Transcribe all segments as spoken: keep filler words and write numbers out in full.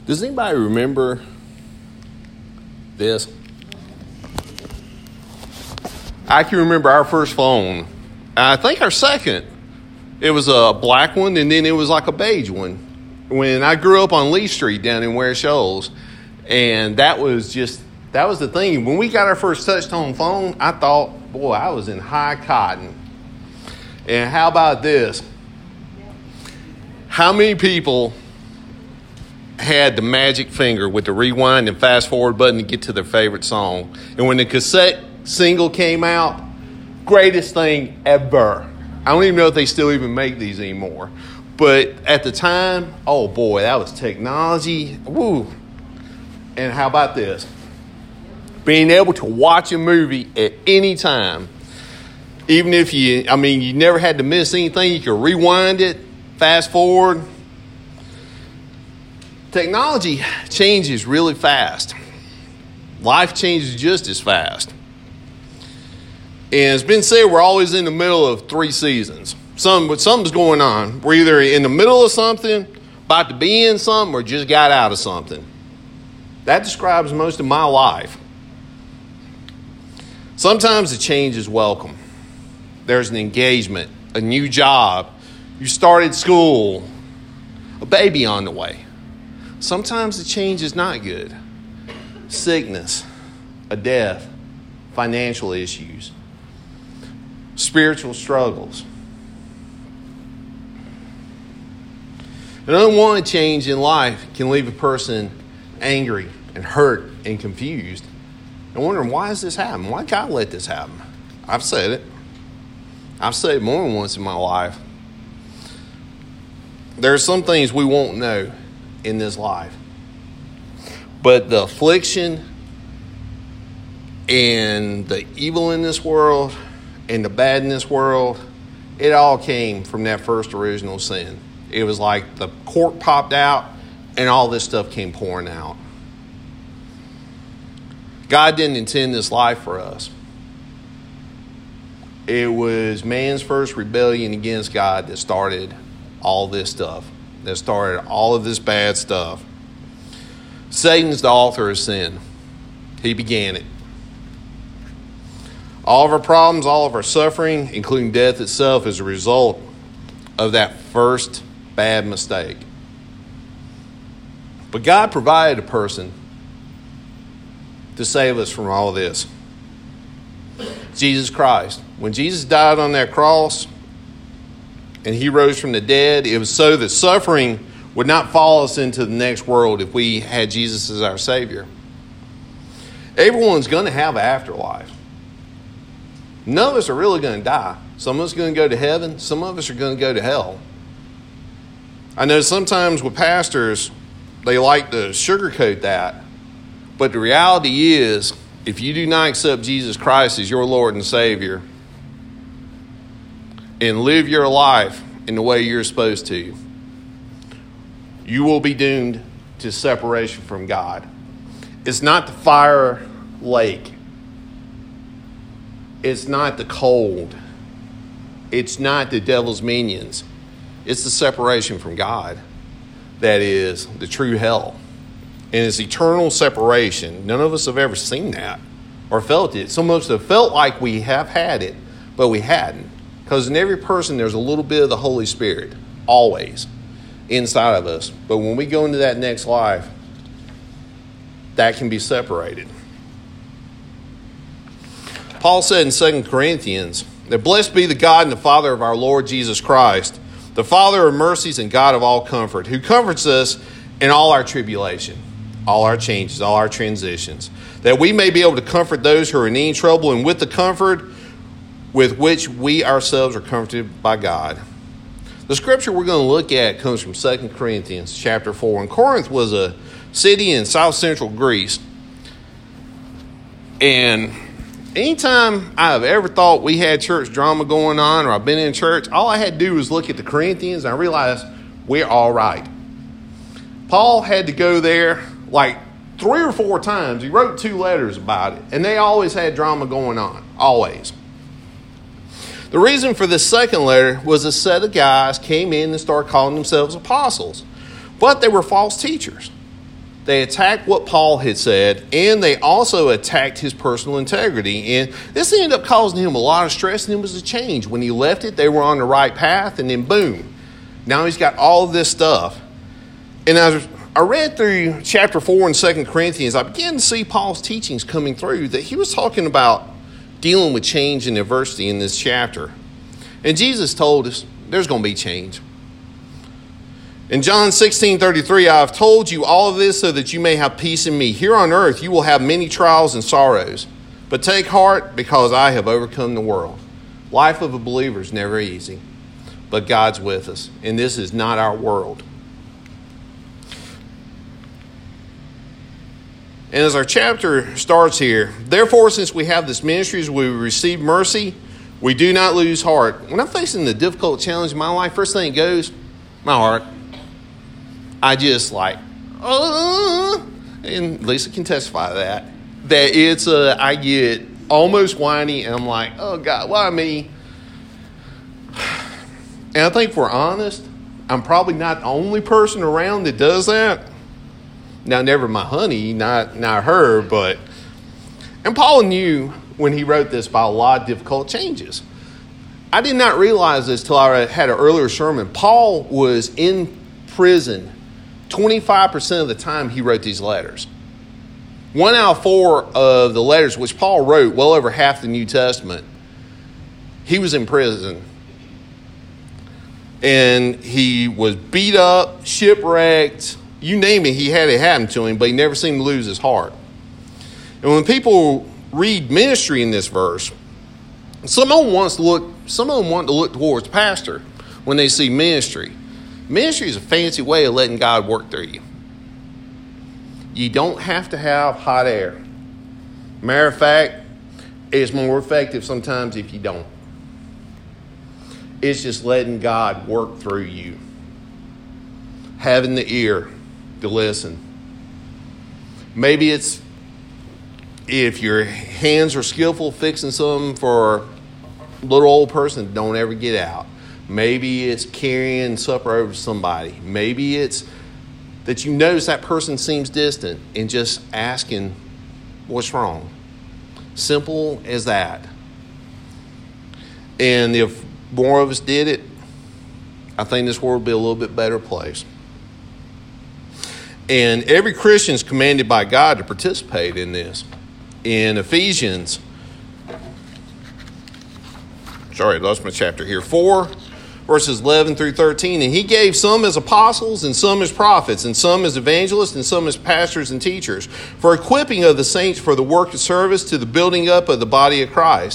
Does anybody remember this? I can remember our first phone. I think our second. It was a black one, and then it was like a beige one. When I grew up on Lee Street down in Ware Shoals, and that was just, that was the thing. When we got our first touch-tone phone, I thought, boy, I was in high cotton. And how about this? How many people had the magic finger with the rewind and fast forward button to get to their favorite song? And when the cassette single came out, greatest thing ever. I don't even know if they still even make these anymore. But at the time, oh boy, that was technology. Woo. And how about this? Being able to watch a movie at any time. Even if you, I mean, you never had to miss anything. You could rewind it, fast forward. Technology changes really fast. Life changes just as fast. And it's been said we're always in the middle of three seasons. Some, something's going on. We're either in the middle of something, about to be in something, or just got out of something. That describes most of my life. Sometimes the change is welcome. There's an engagement, a new job. You started school, a baby on the way. Sometimes the change is not good. Sickness, a death, financial issues, spiritual struggles. An unwanted change in life can leave a person angry and hurt and confused and wondering, why is this happening? Why God let this happen? I've said it. I've said it more than once in my life. There are some things we won't know in this life. But the affliction and the evil in this world and the bad in this world, it all came from that first original sin. It was like the cork popped out and all this stuff came pouring out. God didn't intend this life for us. It was man's first rebellion against God that started all this stuff, that started all of this bad stuff. Satan's the author of sin. He began it. All of our problems, all of our suffering, including death itself, is a result of that first bad mistake. But God provided a person to save us from all of this. Jesus Christ. When Jesus died on that cross and he rose from the dead, it was so that suffering would not follow us into the next world if we had Jesus as our Savior. Everyone's going to have an afterlife. None of us are really going to die. Some of us are going to go to heaven. Some of us are going to go to hell. I know sometimes with pastors, they like to sugarcoat that. But the reality is, if you do not accept Jesus Christ as your Lord and Savior and live your life in the way you're supposed to, you will be doomed to separation from God. It's not the fire lake. It's not the cold. It's not the devil's minions. It's the separation from God that is the true hell. And it's eternal separation. None of us have ever seen that or felt it. Some of us have felt like we have had it, but we hadn't. Because in every person, there's a little bit of the Holy Spirit, always, inside of us. But when we go into that next life, that can be separated. Paul said in Second Corinthians that blessed be the God and the Father of our Lord Jesus Christ, the Father of mercies and God of all comfort, who comforts us in all our tribulation, all our changes, all our transitions, that we may be able to comfort those who are in any trouble, and with the comfort with which we ourselves are comforted by God. The scripture we're going to look at comes from Second Corinthians chapter four. And Corinth was a city in south central Greece. And anytime I've ever thought we had church drama going on or I've been in church, all I had to do was look at the Corinthians and I realized we're all right. Paul had to go there like three or four times. He wrote two letters about it. And they always had drama going on. Always. The reason for this second letter was a set of guys came in and started calling themselves apostles. But they were false teachers. They attacked what Paul had said, and they also attacked his personal integrity. And this ended up causing him a lot of stress, and it was a change. When he left it, they were on the right path, and then boom. Now he's got all of this stuff. And as I read through chapter four in Second Corinthians, I began to see Paul's teachings coming through, that he was talking about dealing with change and adversity in this chapter. And Jesus told us there's going to be change. In John sixteen thirty-three, I have told you all of this so that you may have peace in me. Here on earth you will have many trials and sorrows. But take heart, because I have overcome the world. Life of a believer is never easy. But God's with us. And this is not our world. And as our chapter starts here, therefore, since we have this ministry, as we receive mercy, we do not lose heart. When I'm facing the difficult challenge in my life, first thing that goes, my heart. I just like, uh, and Lisa can testify to that, that it's, uh, I get almost whiny, and I'm like, oh God, why me? And I think if we're honest, I'm probably not the only person around that does that. Now, never my honey, not, not her, but, and Paul knew when he wrote this about a lot of difficult changes. I did not realize this till I had an earlier sermon. Paul was in prison twenty-five percent of the time he wrote these letters. One out of four of the letters, which Paul wrote, well over half the New Testament, he was in prison. And he was beat up, shipwrecked, you name it, he had it happen to him, but he never seemed to lose his heart. And when people read ministry in this verse, some of them wants to look, some of them want to look towards pastor when they see ministry. Ministry is a fancy way of letting God work through you. You don't have to have hot air. Matter of fact, it's more effective sometimes if you don't. It's just letting God work through you. Having the ear to listen. Maybe it's if your hands are skillful fixing something for a little old person that don't ever get out. Maybe it's carrying supper over to somebody. Maybe it's that you notice that person seems distant and just asking what's wrong. Simple as that. And if more of us did it, I think this world would be a little bit better place. And every Christian is commanded by God to participate in this. In Ephesians, sorry, I lost my chapter here, four, verses eleven through thirteen. And he gave some as apostles, and some as prophets, and some as evangelists, and some as pastors and teachers, for equipping of the saints for the work of service to the building up of the body of Christ.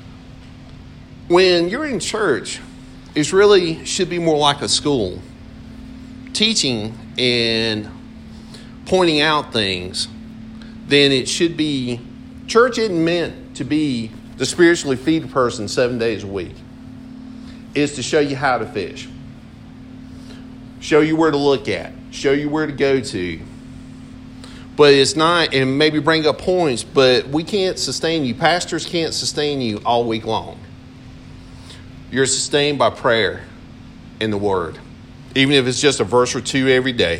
When you're in church, it really should be more like a school. Teaching and pointing out things, then it should be, church isn't meant to be the spiritually feeded person seven days a week. It's to show you how to fish. Show you where to look at. Show you where to go to. But it's not, and maybe bring up points, but we can't sustain you. Pastors can't sustain you all week long. You're sustained by prayer and the Word, even if it's just a verse or two every day.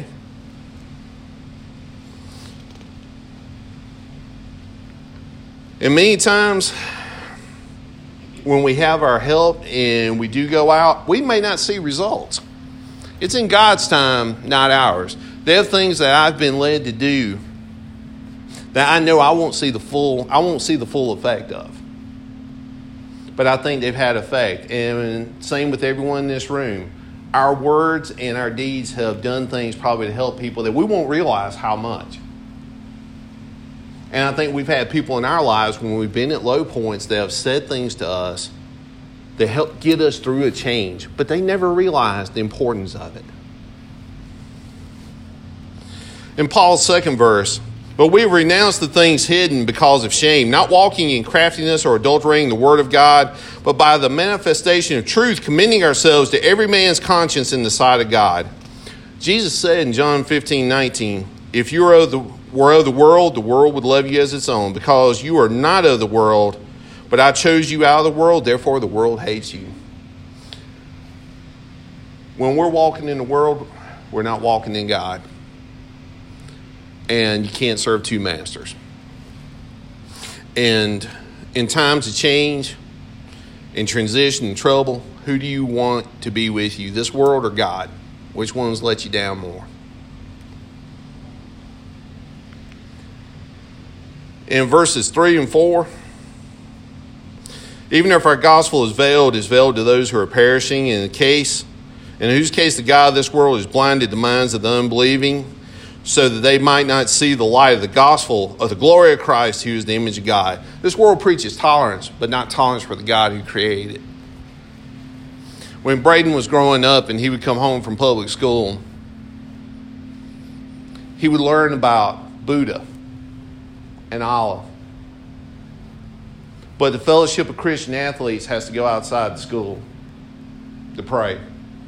And many times when we have our help and we do go out, we may not see results. It's in God's time, not ours. There are things that I've been led to do that I know I won't see the full, I won't see the full effect of. But I think they've had effect. And same with everyone in this room. Our words and our deeds have done things probably to help people that we won't realize how much. And I think we've had people in our lives when we've been at low points that have said things to us that help get us through a change. But they never realized the importance of it. In Paul's second verse, but we renounce the things hidden because of shame, not walking in craftiness or adulterating the word of God, but by the manifestation of truth, commending ourselves to every man's conscience in the sight of God. Jesus said in John fifteen nineteen, if you are of the, were of the world, the world would love you as its own, because you are not of the world, but I chose you out of the world, therefore the world hates you. When we're walking in the world, we're not walking in God. and you can't serve two masters. And in times of change, in transition, in trouble, who do you want to be with you, this world or God? Which ones let you down more? In verses three and four, even if our gospel is veiled, it is veiled to those who are perishing, in the case, in whose case the God of this world has blinded the minds of the unbelieving, so that they might not see the light of the gospel of the glory of Christ, who is the image of God. This world preaches tolerance, but not tolerance for the God who created it. When Braden was growing up and he would come home from public school, he would learn about Buddha and Allah. But the Fellowship of Christian Athletes has to go outside the school to pray.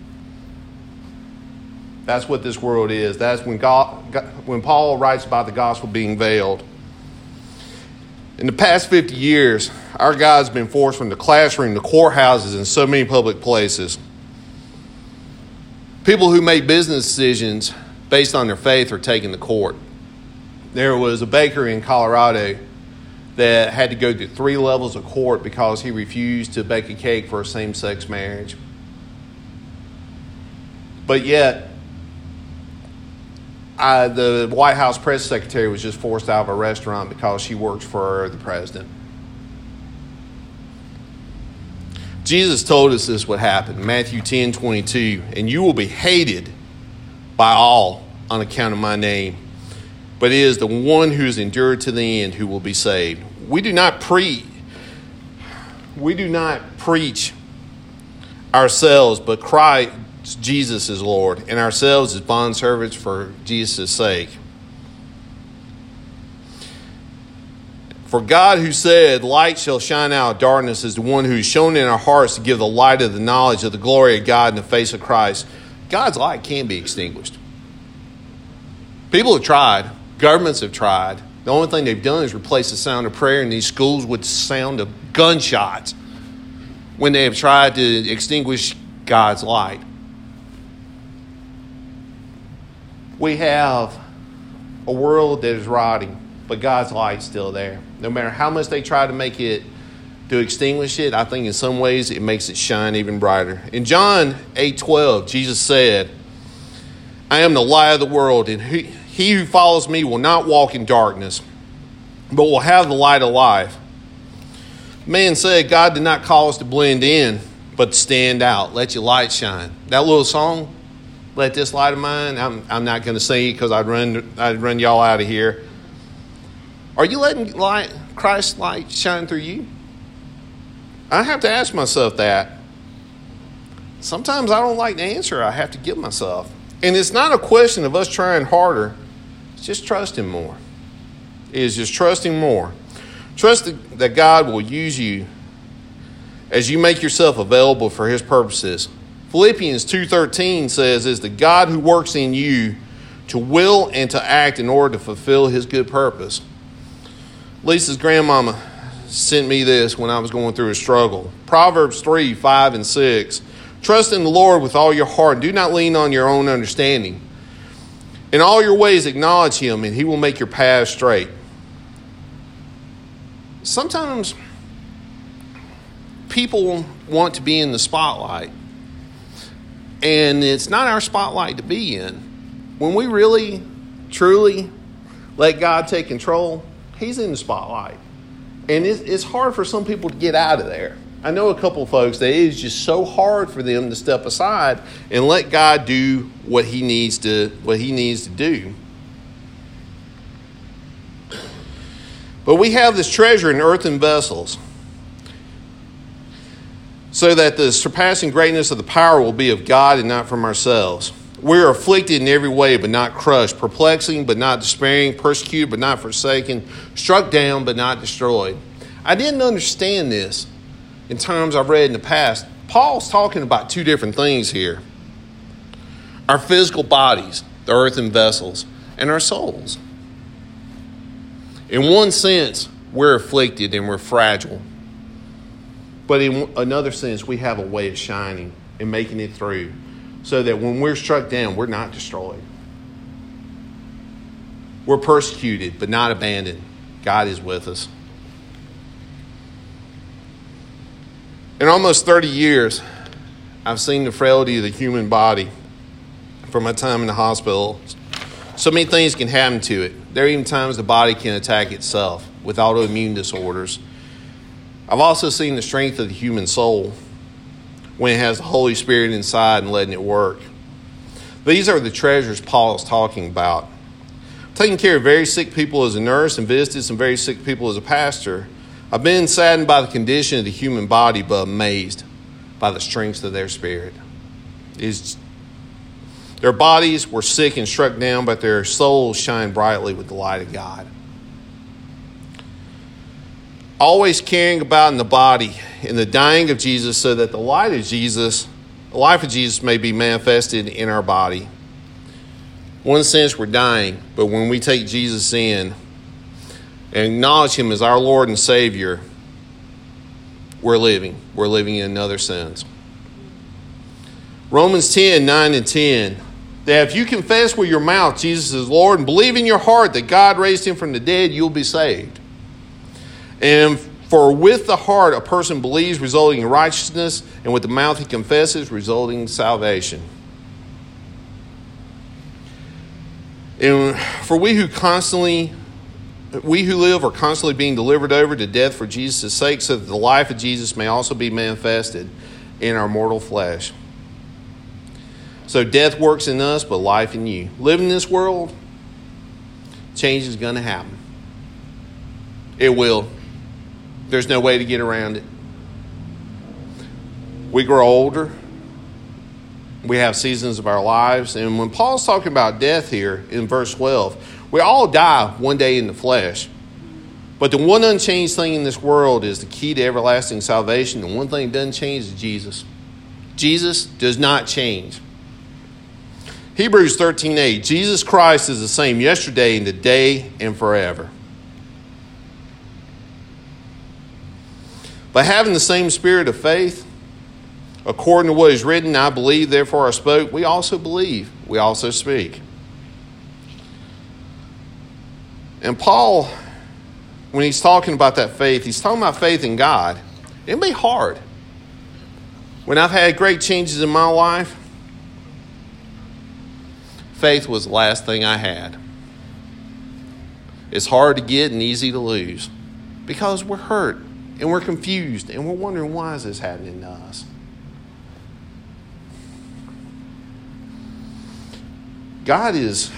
That's what this world is. That's when God, when Paul writes about the gospel being veiled. In the past fifty years, our God's been forced from the classroom to courthouses and so many public places. People who make business decisions based on their faith are taken to court. There was a baker in Colorado that had to go through three levels of court because he refused to bake a cake for a same-sex marriage. But yet, I, the White House press secretary was just forced out of a restaurant because she works for the president. Jesus told us this would happen. Matthew ten twenty-two, and you will be hated by all on account of my name, but it is the one who is endured to the end who will be saved. We do not pre, we do not preach ourselves, but Christ Jesus is Lord, and ourselves as bondservants for Jesus' sake. For God, who said, light shall shine out of darkness, is the one who is shown in our hearts to give the light of the knowledge of the glory of God in the face of Christ. God's light can't be extinguished. People have tried. Governments have tried. The only thing they've done is replace the sound of prayer in these schools with the sound of gunshots when they have tried to extinguish God's light. We have a world that is rotting, but God's light's still there. No matter how much they try to make it, to extinguish it, I think in some ways it makes it shine even brighter. In John eight twelve, Jesus said, I am the light of the world, and he, he who follows me will not walk in darkness, but will have the light of life. Man said God did not call us to blend in, but to stand out. Let your light shine. That little song, Let This Light of Mine, I'm, I'm not going to sing it because I'd run, I'd run y'all out of here. Are you letting light, Christ's light shine through you? I have to ask myself that. Sometimes I don't like the answer I have to give myself. And it's not a question of us trying harder. It's just trusting more. It is just trusting more. Trust that God will use you as you make yourself available for his purposes. Philippians two thirteen says, it's the God who works in you to will and to act in order to fulfill his good purpose. Lisa's grandmama sent me this when I was going through a struggle. Proverbs three, five, and six. Trust in the Lord with all your heart, and do not lean on your own understanding. In all your ways acknowledge him, and he will make your path straight. Sometimes people want to be in the spotlight, and it's not our spotlight to be in. When we really, truly let God take control, he's in the spotlight. And it's hard for some people to get out of there. I know a couple of folks that it is just so hard for them to step aside and let God do what he needs to, what he needs to do. But we have this treasure in earthen vessels, so that the surpassing greatness of the power will be of God and not from ourselves. We are afflicted in every way, but not crushed, perplexing, but not despairing, persecuted, but not forsaken, struck down, but not destroyed. I didn't understand this in times I've read in the past. Paul's talking about two different things here. Our physical bodies, the earthen vessels, and our souls. In one sense, we're afflicted and we're fragile. But in another sense, we have a way of shining and making it through, so that when we're struck down, we're not destroyed. We're persecuted, but not abandoned. God is with us. In almost thirty years, I've seen the frailty of the human body from my time in the hospital. So many things can happen to it. There are even times the body can attack itself with autoimmune disorders. I've also seen the strength of the human soul when it has the Holy Spirit inside and letting it work. These are the treasures Paul is talking about. Taking care of very sick people as a nurse and visited some very sick people as a pastor, I've been saddened by the condition of the human body, but amazed by the strength of their spirit. It's, their bodies were sick and struck down, but their souls shine brightly with the light of God. Always caring about in the body, in the dying of Jesus, so that the light of Jesus, the life of Jesus may be manifested in our body. In one sense, we're dying, but when we take Jesus in and acknowledge him as our Lord and Savior, we're living. We're living in another sense. Romans ten, nine and ten. That if you confess with your mouth Jesus is Lord and believe in your heart that God raised him from the dead, you'll be saved. And for with the heart a person believes, resulting in righteousness, and with the mouth he confesses, resulting in salvation. And for we who constantly, we who live are constantly being delivered over to death for Jesus' sake, so that the life of Jesus may also be manifested in our mortal flesh. So death works in us, but life in you. Living in this world, change is going to happen. It will. There's no way to get around it. We grow older. We have seasons of our lives. And when Paul's talking about death here in verse twelve, we all die one day in the flesh. But the one unchanged thing in this world is the key to everlasting salvation. The one thing that doesn't change is Jesus. Jesus does not change. Hebrews thirteen eight, Jesus Christ is the same yesterday and today and forever. By having the same spirit of faith, according to what is written, I believe, therefore I spoke, we also believe, we also speak. And Paul, when he's talking about that faith, he's talking about faith in God. It may be hard. When I've had great changes in my life, faith was the last thing I had. It's hard to get and easy to lose because we're hurt and we're confused and we're wondering, why is this happening to us? God has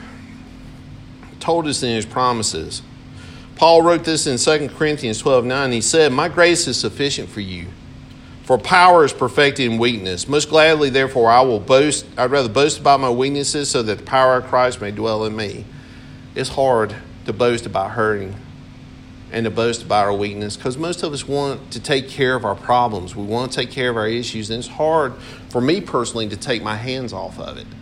told us in his promises. Paul wrote this in Second Corinthians twelve nine. He said, my grace is sufficient for you, for power is perfected in weakness. Most gladly, therefore, I will boast. I'd rather boast about my weaknesses so that the power of Christ may dwell in me. It's hard to boast about hurting and to boast about our weakness because most of us want to take care of our problems. We want to take care of our issues. And it's hard for me personally to take my hands off of it.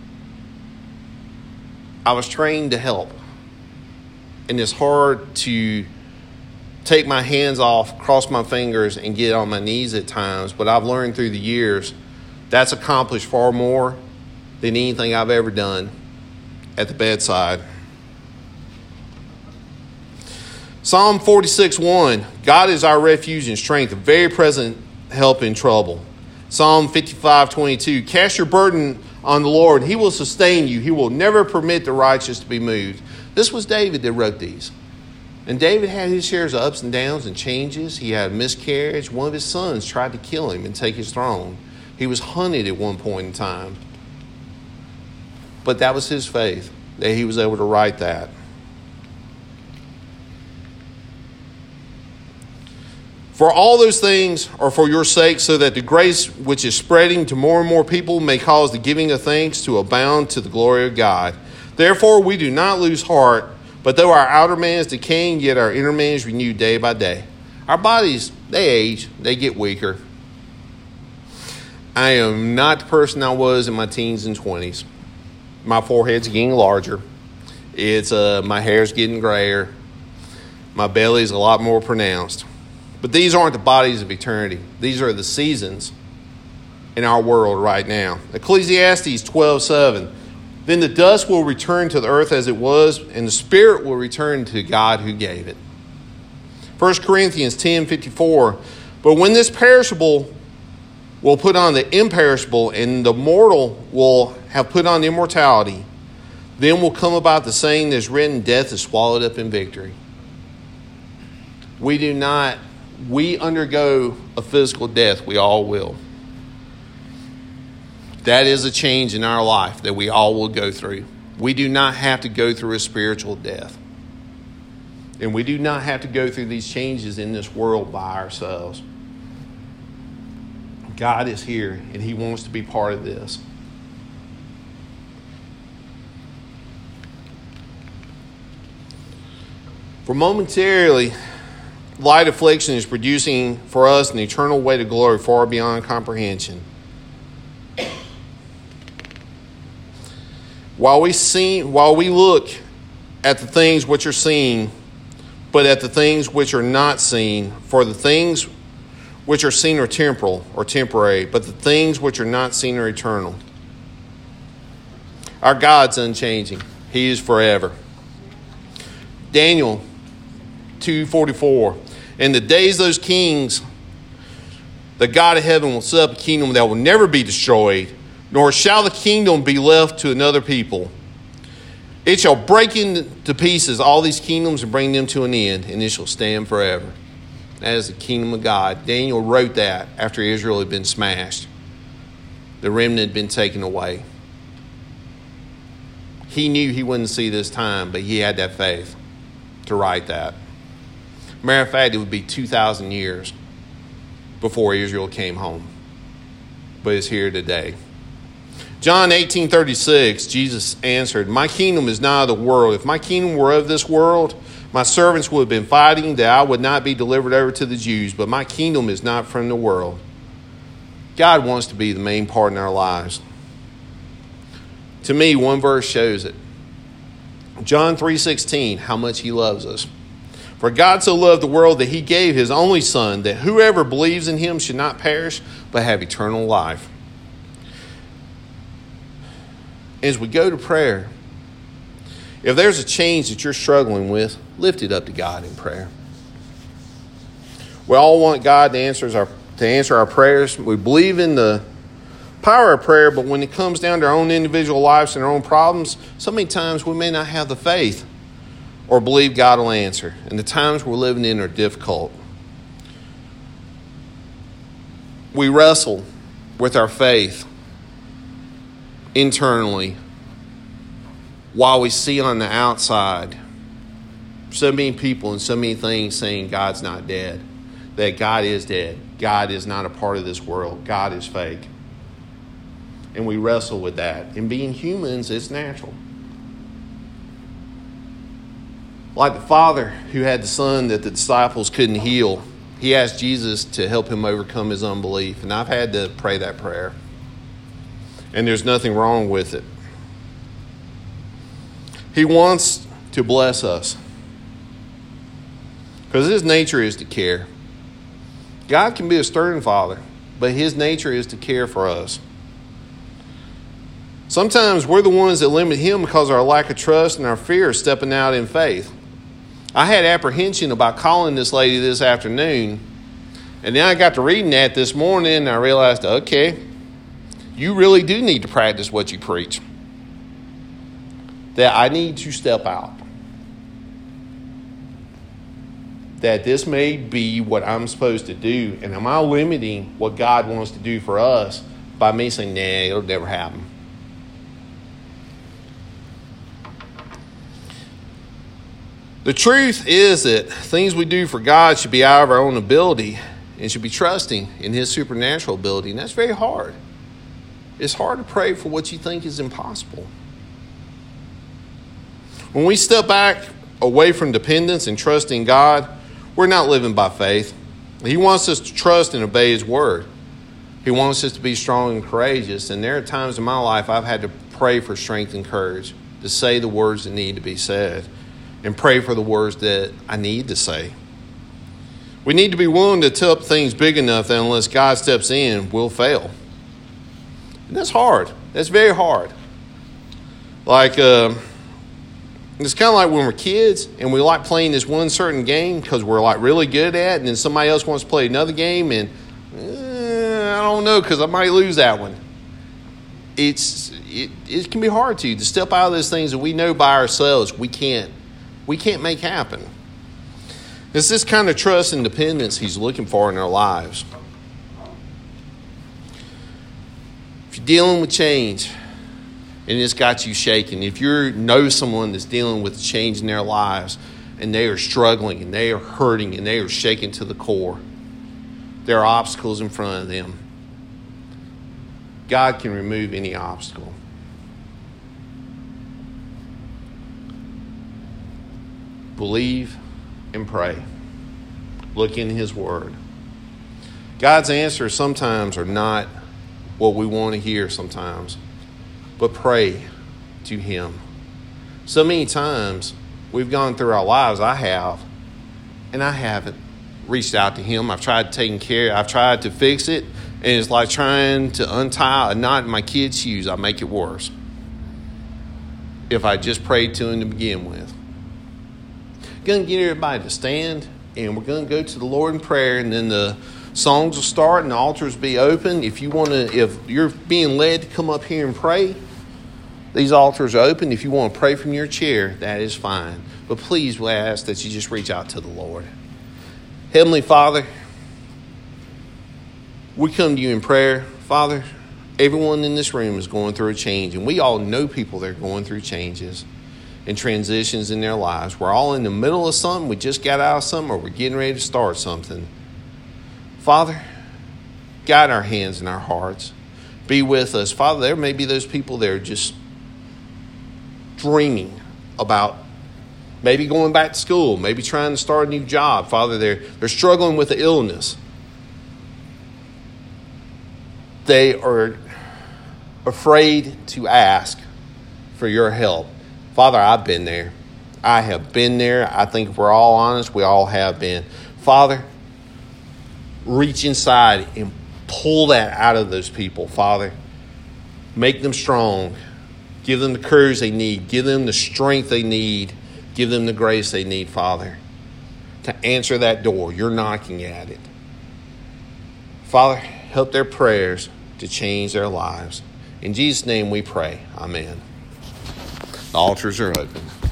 I was trained to help. And it's hard to take my hands off, cross my fingers, and get on my knees at times. But I've learned through the years that's accomplished far more than anything I've ever done at the bedside. Psalm forty-six one, God is our refuge and strength, a very present help in trouble. Psalm fifty-five twenty-two, cast your burden on the Lord, he will sustain you. He will never permit the righteous to be moved. This was David that wrote these. And David had his shares of ups and downs and changes. He had a miscarriage. One of his sons tried to kill him and take his throne. He was hunted at one point in time. But that was his faith, that he was able to write that. For all those things are for your sake, so that the grace which is spreading to more and more people may cause the giving of thanks to abound to the glory of God. Therefore, we do not lose heart, but though our outer man is decaying, yet our inner man is renewed day by day. Our bodies, they age, they get weaker. I am not the person I was in my teens and twenties. My forehead's getting larger. It's uh, my hair's getting grayer. My belly's a lot more pronounced. But these aren't the bodies of eternity. These are the seasons in our world right now. Ecclesiastes twelve seven. Then the dust will return to the earth as it was, and the spirit will return to God who gave it. First Corinthians ten fifty-four. But when this perishable will put on the imperishable, and the mortal will have put on immortality, then will come about the saying that is written, death is swallowed up in victory. We do not, we undergo a physical death. We all will. That is a change in our life that we all will go through. We do not have to go through a spiritual death. And we do not have to go through these changes in this world by ourselves. God is here, and He wants to be part of this. For momentarily, light affliction is producing for us an eternal weight of glory far beyond comprehension. While we see, while we look at the things which are seen, but at the things which are not seen, for the things which are seen are temporal or temporary, but the things which are not seen are eternal. Our God's unchanging. He is forever. Daniel two forty-four. In the days of those kings, the God of heaven will set up a kingdom that will never be destroyed, nor shall the kingdom be left to another people. It shall break into pieces all these kingdoms and bring them to an end, and it shall stand forever. That is the kingdom of God. Daniel wrote that after Israel had been smashed. The remnant had been taken away. He knew he wouldn't see this time, but he had that faith to write that. Matter of fact, it would be two thousand years before Israel came home. But it's here today. John eighteen thirty-six, Jesus answered, my kingdom is not of the world. If my kingdom were of this world, my servants would have been fighting that I would not be delivered over to the Jews. But my kingdom is not from the world. God wants to be the main part in our lives. To me, one verse shows it. John three sixteen, how much He loves us. For God so loved the world that He gave His only Son, that whoever believes in Him should not perish, but have eternal life. As we go to prayer, if there's a change that you're struggling with, lift it up to God in prayer. We all want God to answer our, to answer our prayers. We believe in the power of prayer, but when it comes down to our own individual lives and our own problems, so many times we may not have the faith or believe God will answer. And the times we're living in are difficult. We wrestle with our faith internally while we see on the outside so many people and so many things saying God's not dead, that God is dead. God is not a part of this world. God is fake. And we wrestle with that. And being humans, it's natural. Like the father who had the son that the disciples couldn't heal, he asked Jesus to help him overcome his unbelief. And I've had to pray that prayer. And there's nothing wrong with it. He wants to bless us. Because His nature is to care. God can be a stern father, but His nature is to care for us. Sometimes we're the ones that limit Him because of our lack of trust and our fear of stepping out in faith. I had apprehension about calling this lady this afternoon, and then I got to reading that this morning, and I realized, okay, you really do need to practice what you preach. That I need to step out. That this may be what I'm supposed to do, and am I limiting what God wants to do for us by me saying, nah, it'll never happen? The truth is that things we do for God should be out of our own ability and should be trusting in His supernatural ability. And that's very hard. It's hard to pray for what you think is impossible. When we step back away from dependence and trust in God, we're not living by faith. He wants us to trust and obey His word. He wants us to be strong and courageous. And there are times in my life I've had to pray for strength and courage to say the words that need to be said. And pray for the words that I need to say. We need to be willing to tell things big enough that unless God steps in, we'll fail. And that's hard. That's very hard. Like, uh, it's kind of like when we're kids and we like playing this one certain game because we're like really good at it, and then somebody else wants to play another game, and eh, I don't know because I might lose that one. It's it, it can be hard to to step out of those things that we know by ourselves we can't we can't make happen. It's this kind of trust and dependence he's looking for in our lives. If you're dealing with change and it's got you shaking, if you know someone that's dealing with change in their lives and they are struggling and they are hurting and they are shaken to the core, there are obstacles in front of them. God can remove any obstacle. Believe and pray. Look in his word. God's answers sometimes are not what we want to hear sometimes, but pray to him. So many times we've gone through our lives, I have, and I haven't reached out to him. I've tried taking care, I've tried to fix it, and it's like trying to untie a knot in my kid's shoes. I make it worse if I just prayed to him to begin with. Going to get everybody to stand, and we're going to go to the Lord in prayer, and then the songs will start and the altars will be open. If you want to, if you're being led to come up here and pray, these altars are open. If you want to pray from your chair, that is fine. But please, we ask that you just reach out to the Lord. Heavenly Father, we come to you in prayer. Father, everyone in this room is going through a change, and we all know people that are going through changes and transitions in their lives. We're all in the middle of something. We just got out of something, or we're getting ready to start something. Father, guide our hands and our hearts. Be with us. Father, there may be those people that are just dreaming about maybe going back to school, maybe trying to start a new job. Father, they're, they're struggling with the illness. They are afraid to ask for your help. Father, I've been there. I have been there. I think if we're all honest, we all have been. Father, reach inside and pull that out of those people, Father. Make them strong. Give them the courage they need. Give them the strength they need. Give them the grace they need, Father, to answer that door. You're knocking at it. Father, help their prayers to change their lives. In Jesus' name we pray. Amen. The altars are open.